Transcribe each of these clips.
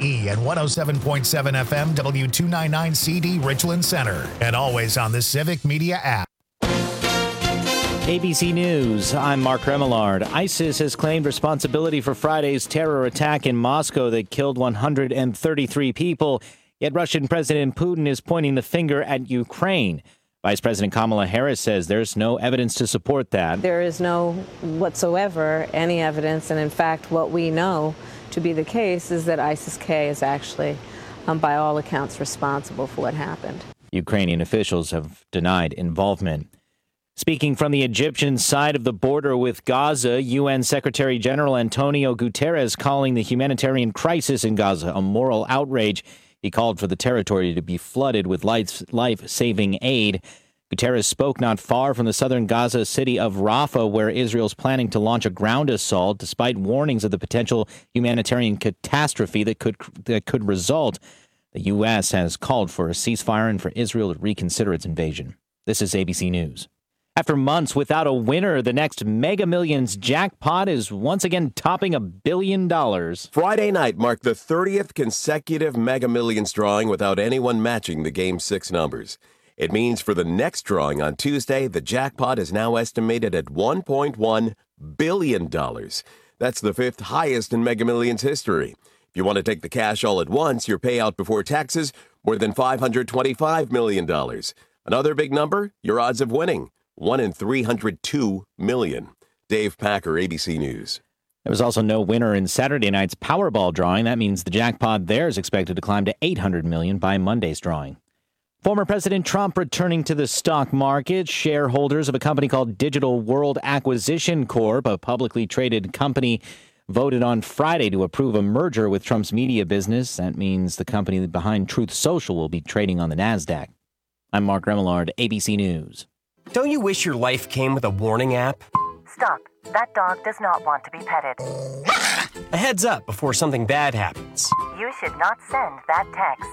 KBGE and 107.7 FM W299CD Richland Center. And always on the Civic Media app. ABC News, I'm Mark Remillard. ISIS has claimed responsibility for Friday's terror attack in Moscow that killed 133 people. Yet Russian President Putin is pointing the finger at Ukraine. Vice President Kamala Harris says there's no evidence to support that. There is no whatsoever any evidence. And in fact, what we know to be the case is that ISIS-K is actually, by all accounts, responsible for what happened. Ukrainian officials have denied involvement. Speaking from the Egyptian side of the border with Gaza, UN Secretary General Antonio Guterres calling the humanitarian crisis in Gaza a moral outrage. He called for the territory to be flooded with life-saving aid. Guterres spoke not far from the southern Gaza city of Rafah, where Israel's planning to launch a ground assault, despite warnings of the potential humanitarian catastrophe that could result. The U.S. has called for a ceasefire and for Israel to reconsider its invasion. This is ABC News. After months without a winner, the next Mega Millions jackpot is once again topping $1 billion. Friday night marked the 30th consecutive Mega Millions drawing without anyone matching the Game 6 numbers. It means for the next drawing on Tuesday, the jackpot is now estimated at $1.1 billion. That's the fifth highest in Mega Millions history. If you want to take the cash all at once, your payout before taxes, more than $525 million. Another big number, your odds of winning. 1 in 302 million. Dave Packer, ABC News. There was also no winner in Saturday night's Powerball drawing. That means the jackpot there is expected to climb to $800 million by Monday's drawing. Former President Trump returning to the stock market. Shareholders of a company called Digital World Acquisition Corp., a publicly traded company, voted on Friday to approve a merger with Trump's media business. That means the company behind Truth Social will be trading on the NASDAQ. I'm Mark Remillard, ABC News. Don't you wish your life came with a warning app? Stop. That dog does not want to be petted. A heads up before something bad happens. You should not send that text.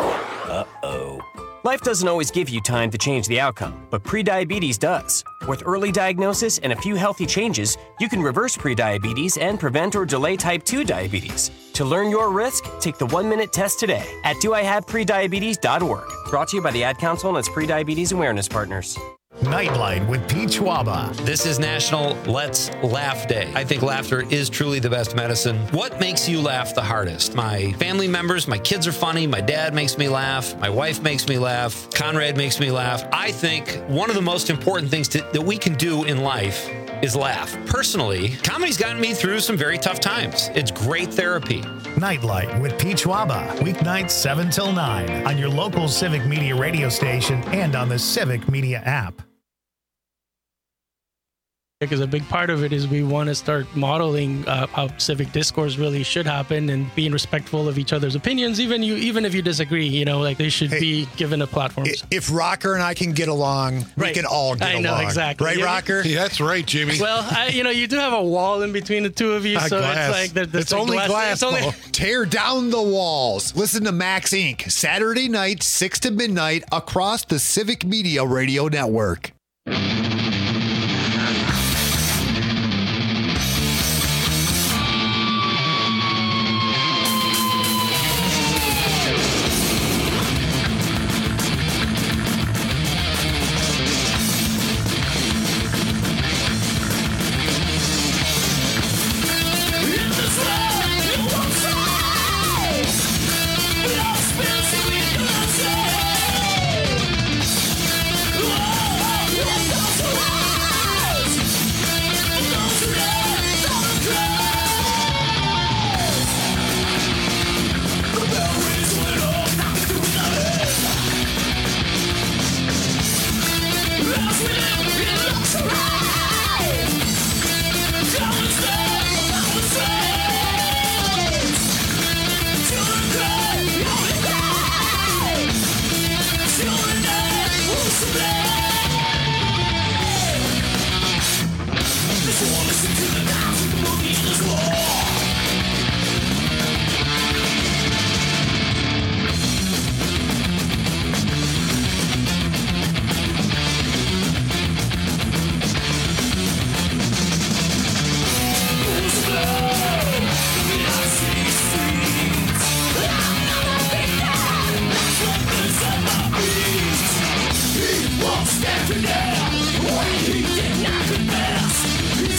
Uh-oh. Life doesn't always give you time to change the outcome, but prediabetes does. With early diagnosis and a few healthy changes, you can reverse prediabetes and prevent or delay type 2 diabetes. To learn your risk, take the 1-minute test today at doihaveprediabetes.org. Brought to you by the Ad Council and its prediabetes awareness partners. Nightlight with Pete Schwaba. This is National Let's Laugh Day. I think laughter is truly the best medicine. What makes you laugh the hardest? My family members, my kids are funny, my dad makes me laugh, my wife makes me laugh, Conrad makes me laugh. I think one of the most important things that we can do in life is laugh. Personally, comedy's gotten me through some very tough times. It's great therapy. Nightlight with Pete Schwaba. Weeknights 7 till 9 on your local Civic Media radio station and on the Civic Media app. Because a big part of it is we want to start modeling how civic discourse really should happen and being respectful of each other's opinions, even if you disagree. Like they should be given a platform. If Rocker and I can get along, we can all get along. I know, exactly. Right, Rocker? Yeah, that's right, Jimmy. Well, you do have a wall in between the two of you, so glass. it's like it's only glass. Tear down the walls. Listen to Max Inc. Saturday night, 6 to midnight, across the Civic Media Radio Network. Whoa, whoa, whoa.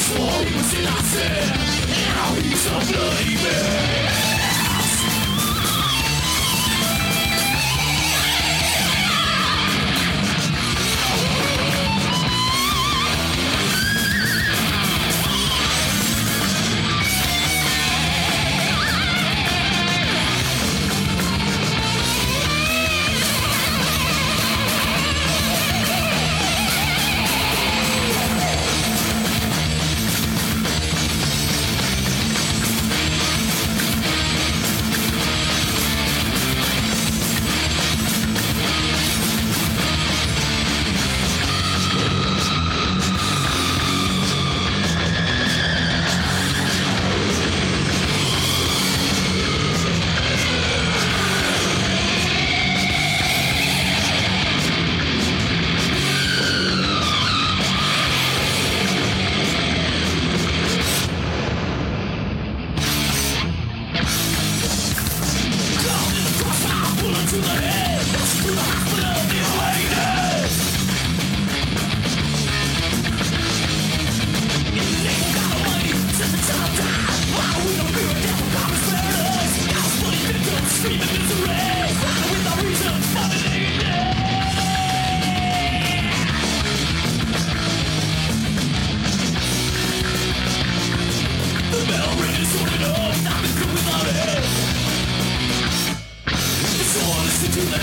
To the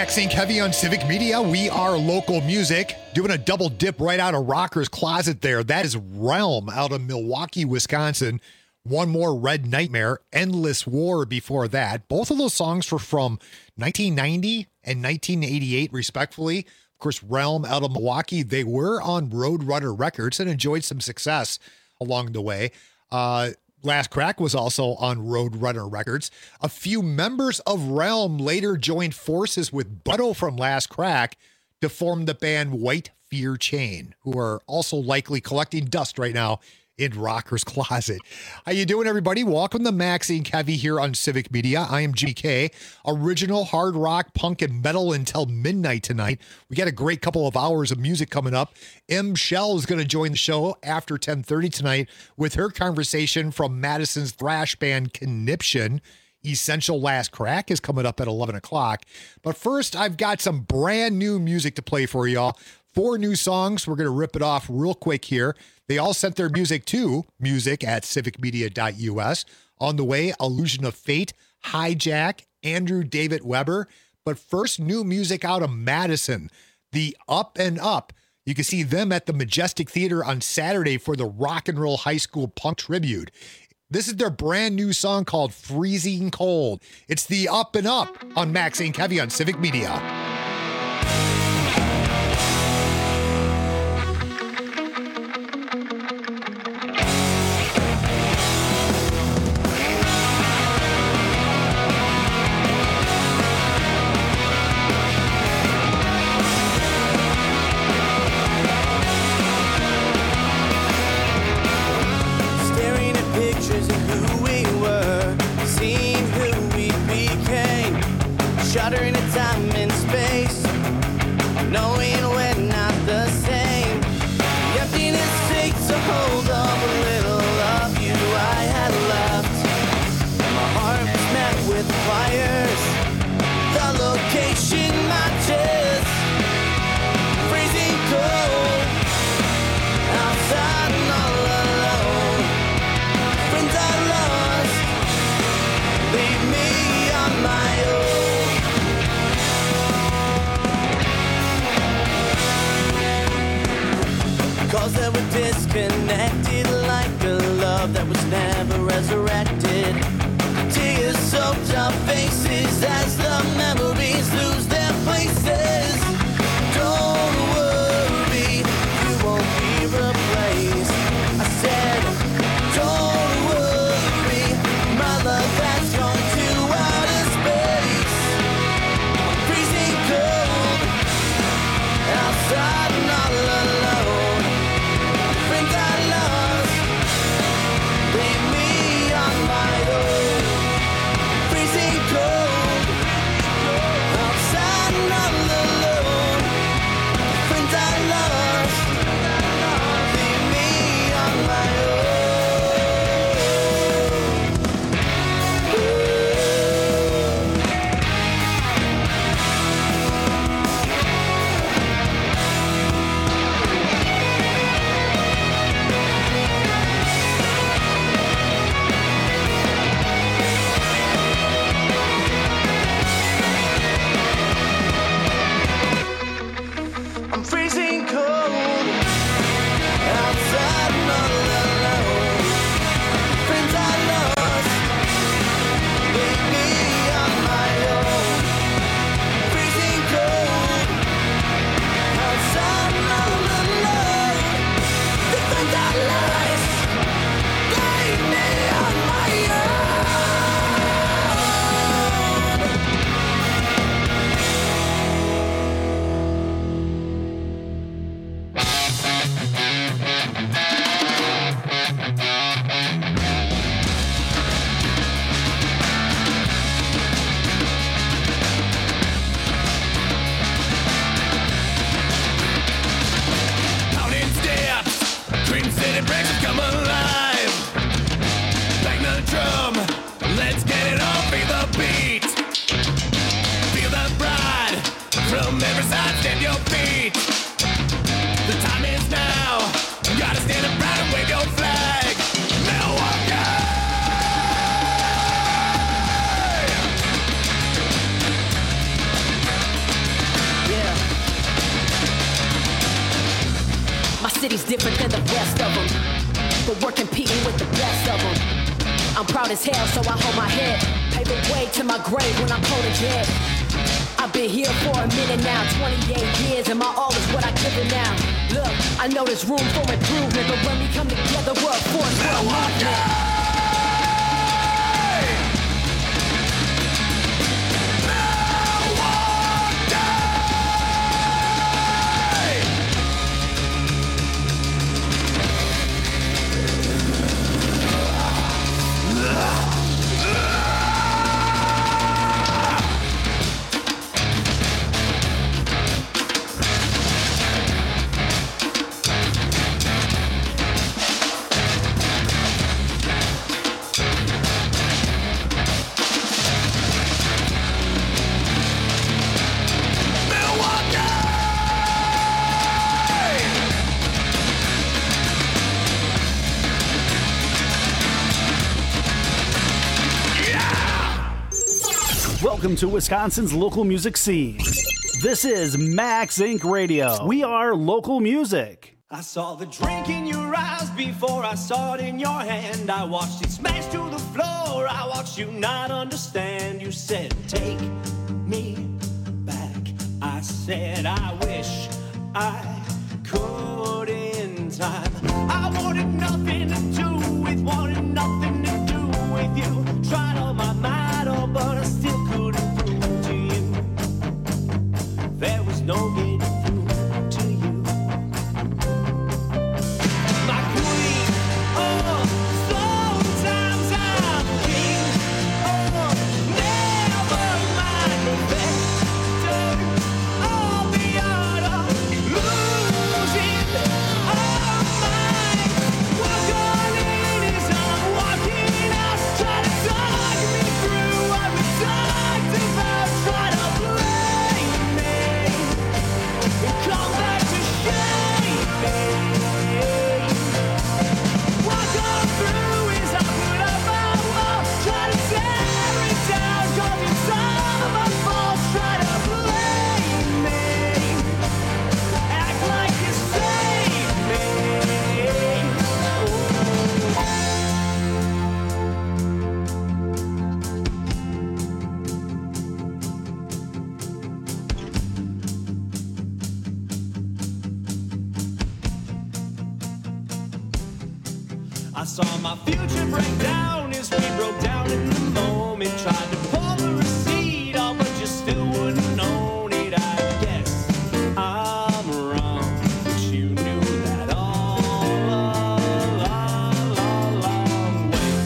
Inc. Heavy on Civic Media. We are local music. Doing a double dip right out of Rocker's Closet there. That is Realm out of Milwaukee, Wisconsin. One More Red Nightmare, Endless War before that. Both of those songs were from 1990 and 1988, respectfully. Of course, Realm out of Milwaukee. They were on Roadrunner Records and enjoyed some success along the way. Last Crack was also on Roadrunner Records. A few members of Realm later joined forces with Butto from Last Crack to form the band White Fear Chain, who are also likely collecting dust right now in Rocker's Closet. How you doing, everybody? Welcome to Max Inc. Heavy here on Civic Media. I am Jimmy K. Original hard rock, punk, and metal until midnight tonight. We got a great couple of hours of music coming up. M. Shell is going to join the show after 10:30 tonight with her conversation from Madison's thrash band Conniption. Essential Last Crack is coming up at 11 o'clock. But first, I've got some brand new music to play for y'all. 4 new songs. We're going to rip it off real quick here. They all sent their music to music@civicmedia.us. On the way, Illusion of Fate, Hijack, Andrew David Weber. But first, new music out of Madison, the Up and Up. You can see them at the Majestic Theater on Saturday for the Rock and Roll High School Punk Tribute. This is their brand new song called Freezing Cold. It's the Up and Up on Max Inc. Heavy on Civic Media. Shuddering at time and space, knowing we're not the same. The emptiness takes a hold of a little of you I had left. My heart was met with fires, the location matches. Freezing cold, outside and all alone. Friends I lost, leave me on my own. Cause that were disconnected, like a love that was never resurrected. Tears soaked our faces as the memories lose their places. Don't worry, you won't be replaced. I said, don't worry, my love has gone to outer space. I'm freezing cold, outside and all alone. Friends I lost, leave me on my own. Freezing cold, outside. city's different than the rest of them, but we're competing with the best of them. I'm proud as hell, so I hold my head. Pave the way to my grave when I'm cold and dead. I've been here for a minute now, 28 years, and my all is what I give it now. Look, I know there's room for improvement, but when we come together, we're a force for a movement. Welcome to Wisconsin's local music scene. This is Max Inc. Radio. We are local music. I saw the drink in your eyes before I saw it in your hand. I watched it smash to the floor. I watched you not understand. You said, take me back. I said, I wish I could in time. I wanted nothing to do with, wanted nothing to do with you. Tried all my might, oh, but I still couldn't prove to you there was no getting through to you. My queen, oh, sometimes I'm king, oh, never mind the victor, oh, the art of losing our mind. Walk on in as I'm walking out, try to talk me through what we talked about, try to blame me, and come back to shame me. Walk on through as I put up my wall, try to tear it down, 'cause it's all my fault, try to blame me, act like you saved me. I saw my future break down as we broke down in the moment. Tried to pull the receipt off, but you still wouldn't own it. I guess I'm wrong, but you knew that all along. Wait.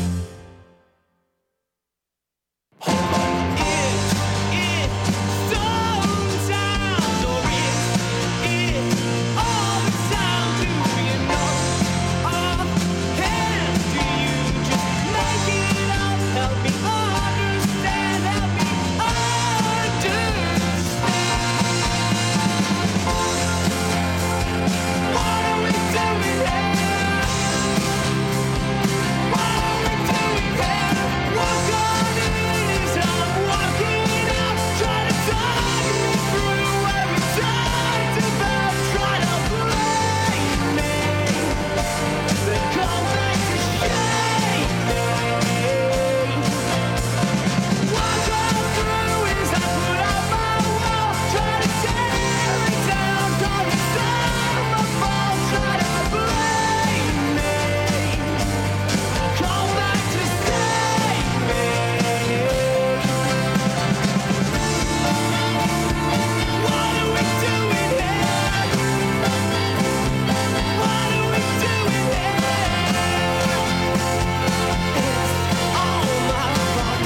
Hold on. It sometimes, or it all the time. Do you know? Offhand, do you just make it up? Help me understand, help me understand. What are we doing here? What are we doing here? Walk on in as I'm walking out, try to talk me through what we talked about, try to blame me, then come back to shame me. Walk on through as I put up my wall, try to tear it down, 'cause it's all my fault, try to blame me, come back to save me. What are we doing here? What are we doing here? It's all my fault.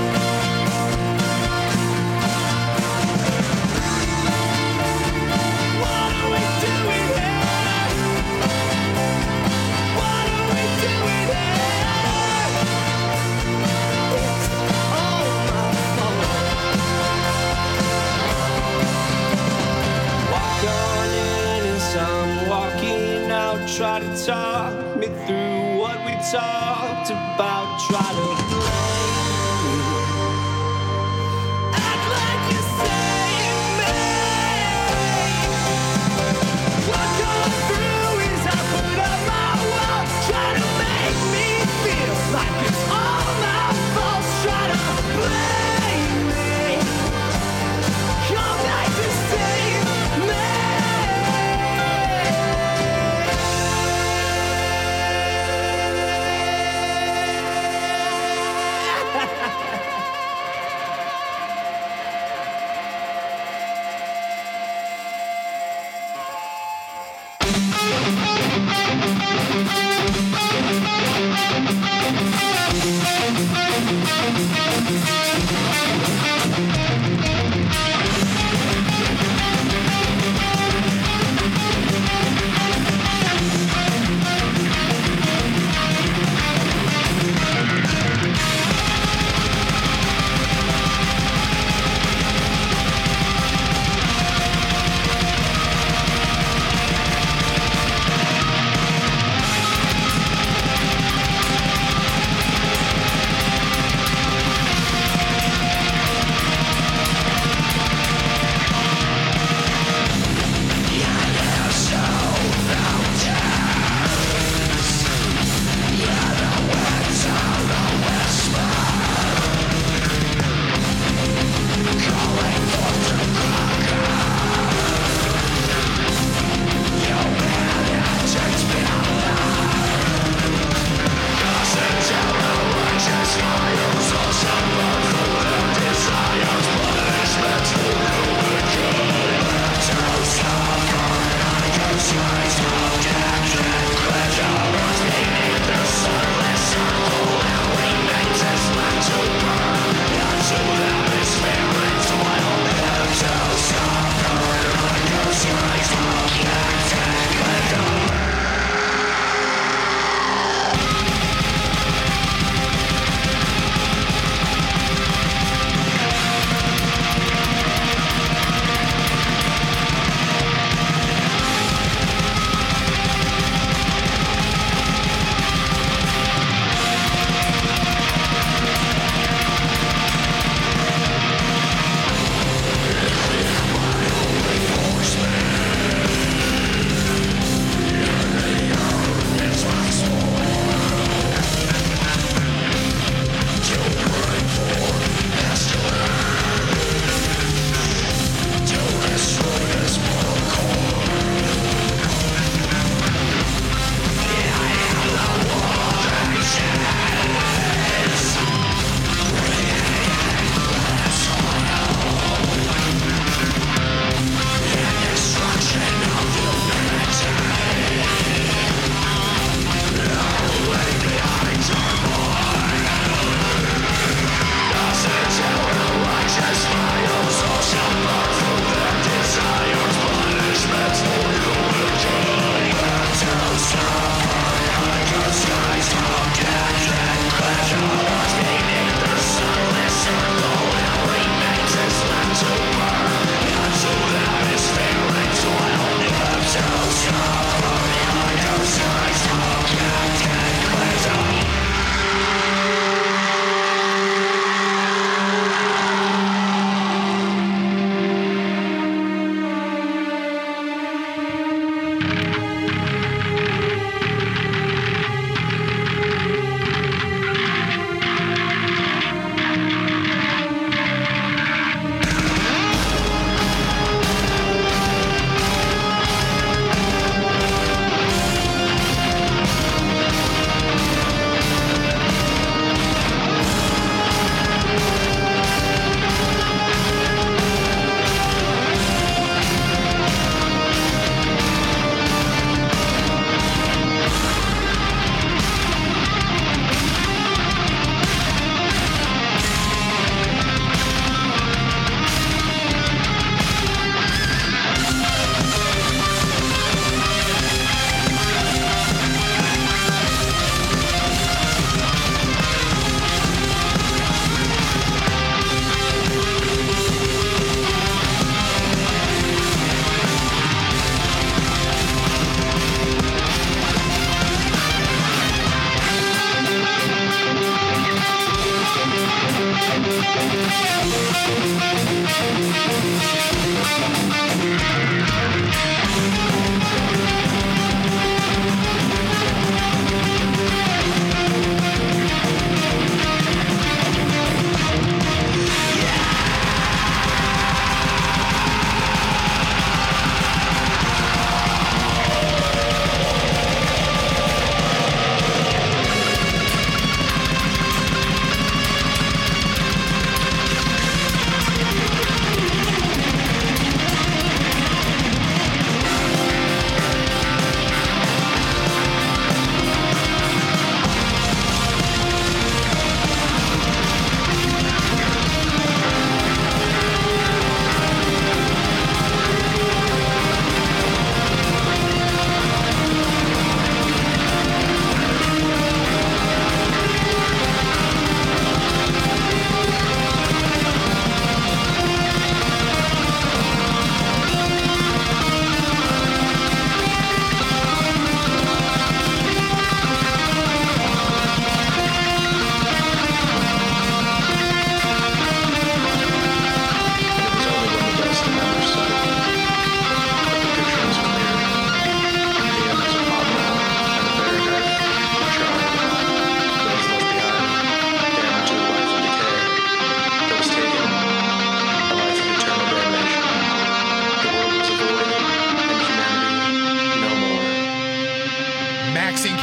What are we doing here? What are we doing here? It's all my fault. Walk on in as I'm walking out, try to talk me through what we talked about, try to blame me, act like you saved me. Walk on through as I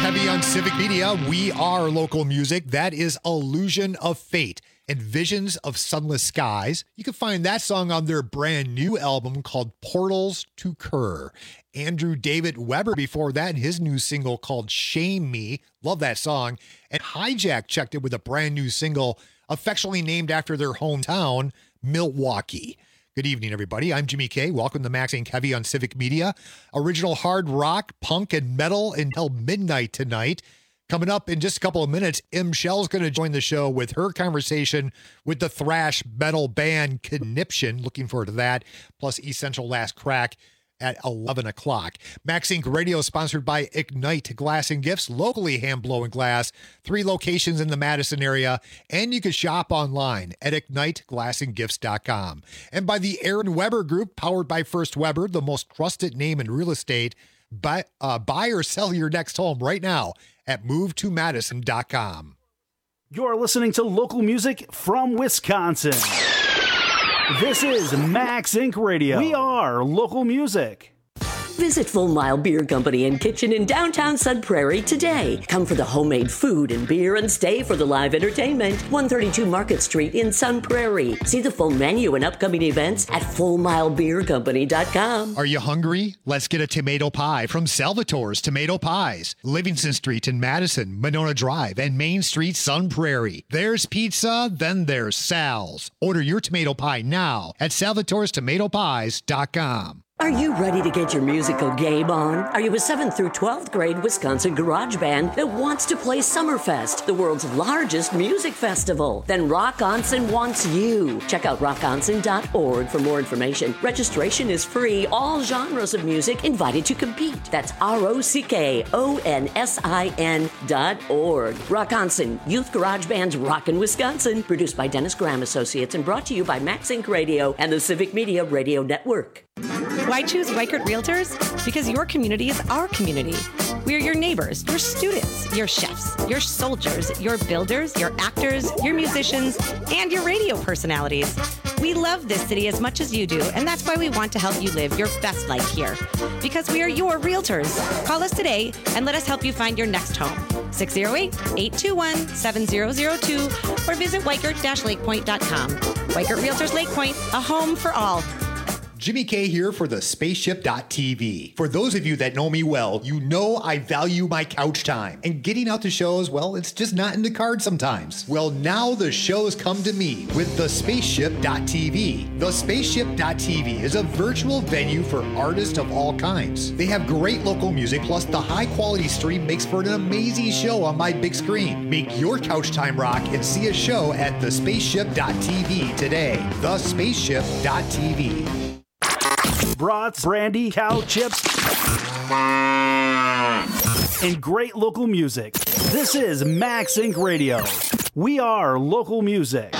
Heavy on Civic Media. We are local music. That is Illusion of Fate and Visions of Sunless Skies. You can find that song on their brand new album called Portals to Kerr. Andrew David Weber before that, his new single called Shame Me. Love that song. And Hijack checked it with a brand new single affectionately named after their hometown, Milwaukee. Good evening, everybody. I'm Jimmy K. Welcome to Max Inc. Heavy on Civic Media. Original hard rock, punk, and metal until midnight tonight. Coming up in just a couple of minutes, M. Shell's going to join the show with her conversation with the thrash metal band Conniption. Looking forward to that. Plus Essential Last Crack at 11 o'clock. Max Inc. Radio sponsored by Ignite Glass and Gifts, locally hand-blowing glass, 3 locations in the Madison area, and you can shop online at igniteglassandgifts.com. And by the Aaron Weber Group, powered by First Weber, the most trusted name in real estate. Buy or sell your next home right now at movetomadison.com. You're listening to local music from Wisconsin. This is Max Inc. Radio. We are local music. Visit Full Mile Beer Company and Kitchen in downtown Sun Prairie today. Come for the homemade food and beer and stay for the live entertainment. 132 Market Street in Sun Prairie. See the full menu and upcoming events at FullMileBeerCompany.com. Are you hungry? Let's get a tomato pie from Salvatore's Tomato Pies. Livingston Street in Madison, Monona Drive, and Main Street, Sun Prairie. There's pizza, then there's Sal's. Order your tomato pie now at Salvatore'sTomatoPies.com. Are you ready to get your musical game on? Are you a 7th through 12th grade Wisconsin garage band that wants to play Summerfest, the world's largest music festival? Then Rock Onsen wants you. Check out rockonsen.org for more information. Registration is free. All genres of music invited to compete. That's ROCKONSIN.org. Rock Onsen, Youth Garage Band's Rockin' Wisconsin. Produced by Dennis Graham Associates and brought to you by Max Inc. Radio and the Civic Media Radio Network. Why choose Weichert Realtors? Because your community is our community. We are your neighbors, your students, your chefs, your soldiers, your builders, your actors, your musicians, and your radio personalities. We love this city as much as you do, and that's why we want to help you live your best life here. Because we are your realtors. Call us today and let us help you find your next home. 608-821-7002 or visit Weichert-lakepoint.com. Weichert Realtors Lake Point, a home for all. Jimmy K here for the Spaceship.tv. For those of you that know me well, you know I value my couch time. And getting out to shows, well, it's just not in the cards sometimes. Well, now the shows come to me with the Spaceship.tv. The Spaceship.tv is a virtual venue for artists of all kinds. They have great local music, plus the high-quality stream makes for an amazing show on my big screen. Make your couch time rock and see a show at the Spaceship.tv today. The Spaceship.tv. Brats, brandy, cow chips, and great local music. This is Max Inc. Radio. We are local music.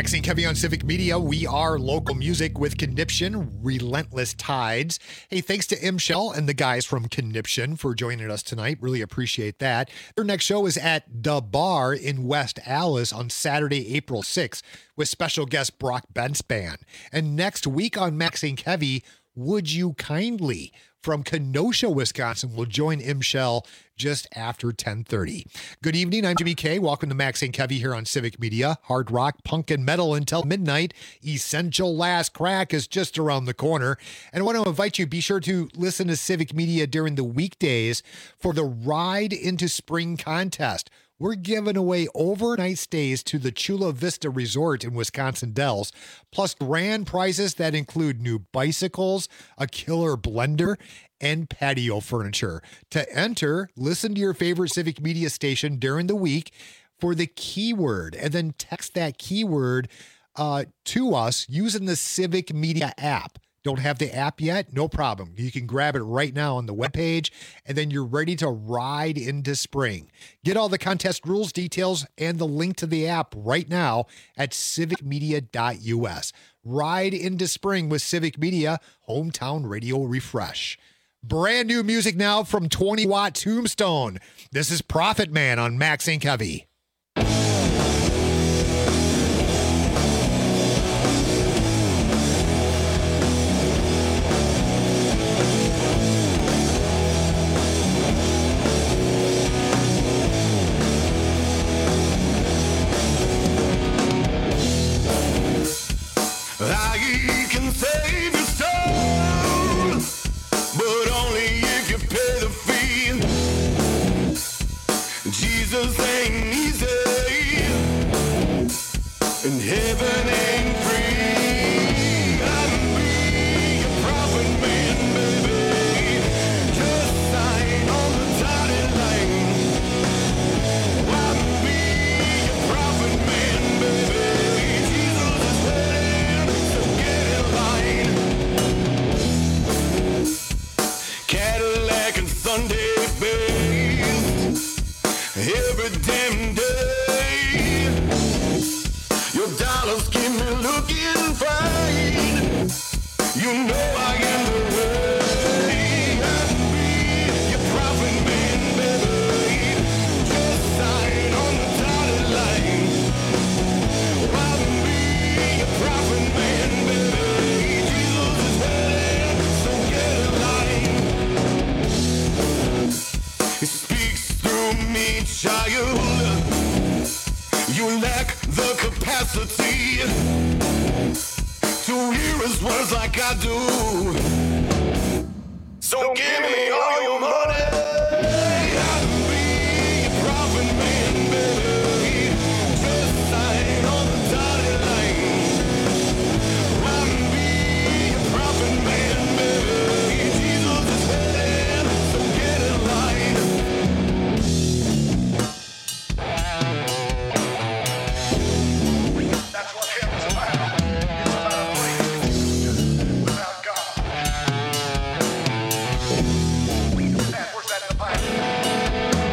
Maxine Kevy on Civic Media. We are local music with Conniption, Relentless Tides. Hey, thanks to M. Shell and the guys from Conniption for joining us tonight. Really appreciate that. Their next show is at The Bar in West Allis on Saturday, April 6th with special guest Brock Benspan. And next week on Maxine Kevy, Would You Kindly from Kenosha, Wisconsin will join M. Shell just after 10:30. Good evening. I'm Jimmy K. Welcome to Max and Kevy here on Civic Media. Hard rock, punk, and metal until midnight. Essential Last Crack is just around the corner. And I want to invite you, be sure to listen to Civic Media during the weekdays for the Ride into Spring contest. We're giving away overnight stays to the Chula Vista Resort in Wisconsin Dells, plus grand prizes that include new bicycles, a killer blender, and patio furniture. To enter, listen to your favorite Civic Media station during the week for the keyword, and then text that keyword to us using the Civic Media app. Don't have the app yet? No problem. You can grab it right now on the webpage, and then you're ready to ride into spring. Get all the contest rules, details, and the link to the app right now at civicmedia.us. Ride into spring with Civic Media, hometown radio refresh. Brand new music now from 20 Watt Tombstone. This is Prophet Man on Max and Kevy. I can save your soul, but only if you pay the fee. Jesus ain't easy, and heaven ain't free. I'll be a prophet man, baby. Just sign on the dotted line. I'll be a prophet man, baby. Jesus is waiting, so get in line. Cadillac and Sunday best, every damn day. Your dollars keep me looking fine. You know I am the way. I'll be your prophet man, baby. Just sign on the dotted line. I'll be your prophet man, baby. Jesus is waiting, so get in line. He speaks through me, child. You lack the capacity to hear his words like I do. So give me all your money. I'll be a prophet man, baby. Just sign on the dotted line. I'll be a prophet man, baby. Jesus is waiting, so get in line. That's what heaven's about. It's about a place without God. And where's that in the Bible?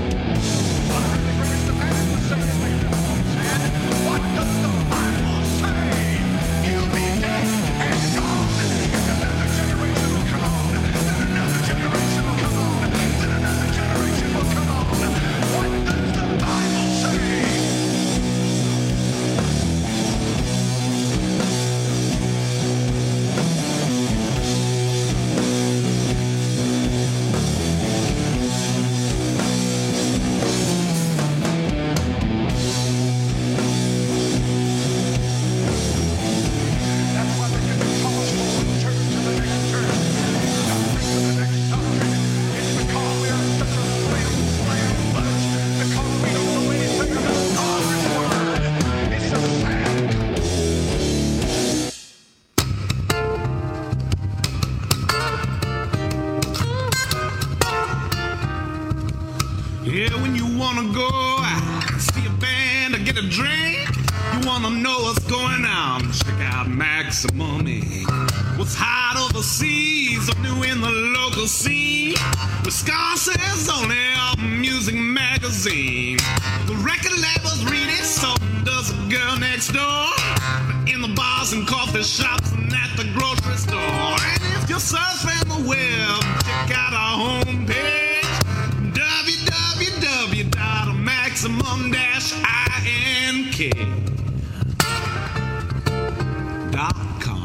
What does the Bible say? You'll be dead and gone. And another generation will come on. Then another generation will come on. Then another generation will come on. What does the Bible say? That's why they can be paused for turn to the next turn. Doctrine to the next doctrine. It's because we are such a slam bunch. Because we don't know anything about God's word. It's so sad. Yeah, when you wanna go see a band or get a drink, you wanna know what's going on, check out Maximum Inc. What's hot overseas or new in the local scene, Wisconsin's only music magazine. The record labels read it, so does the girl next door. bars and coffee shops and at the grocery store. And if you're surfing the web, check out our homepage, www.maximum-ink.com.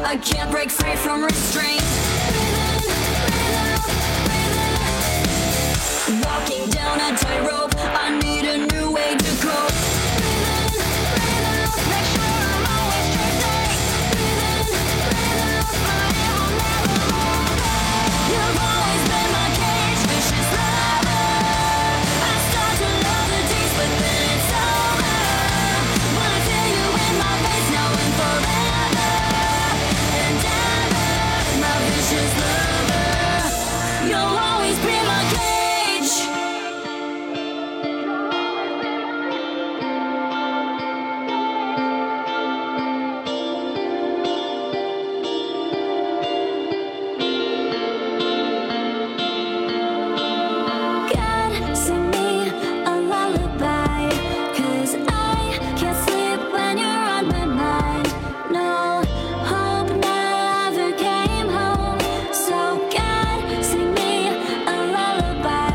I can't break free from restraint. Walking down a tightrope, I need a new way to cope. Make sure I'm always choosing. You've always been my cage, vicious lover. I start to love the taste, but then it's over. When I feel you in my face, now and forever and ever, my vicious lover. You'll always be my cage. God, sing me a lullaby, 'cause I can't sleep when you're on my mind. No hope never came home, so God, sing me a lullaby.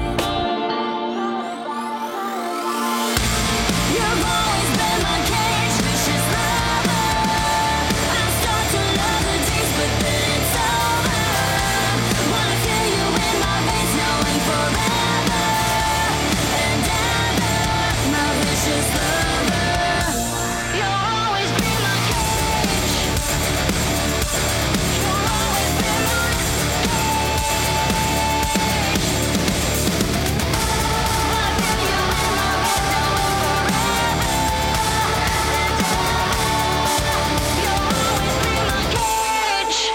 You've always been my cage, vicious lover. I start to love the taste, but then it's over. Wanna feel you in my veins now and forever and ever, my vicious lover. You'll always be my cage. You'll always be my cage.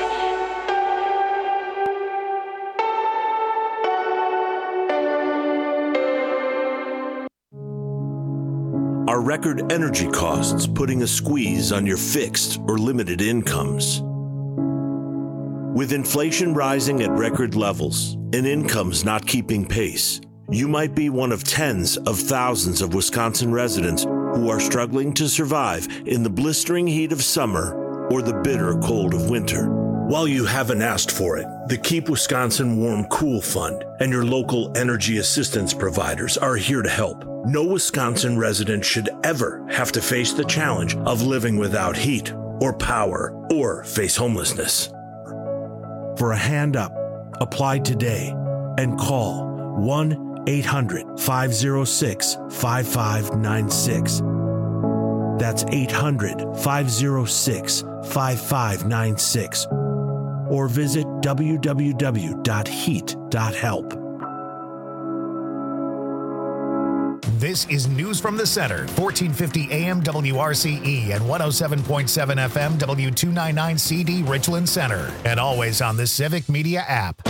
Are record energy costs putting a squeeze on your fixed or limited incomes? With inflation rising at record levels and incomes not keeping pace, you might be one of tens of thousands of Wisconsin residents who are struggling to survive in the blistering heat of summer or the bitter cold of winter. While you haven't asked for it, the Keep Wisconsin Warm Cool Fund and your local energy assistance providers are here to help. No Wisconsin resident should ever have to face the challenge of living without heat or power or face homelessness. For a hand up, apply today and call 1-800-506-5596. That's 800-506-5596. Or visit www.heat.help. This is News from the Center, 1450 AM WRCE and 107.7 FM W299CD Richland Center, and always on the Civic Media app.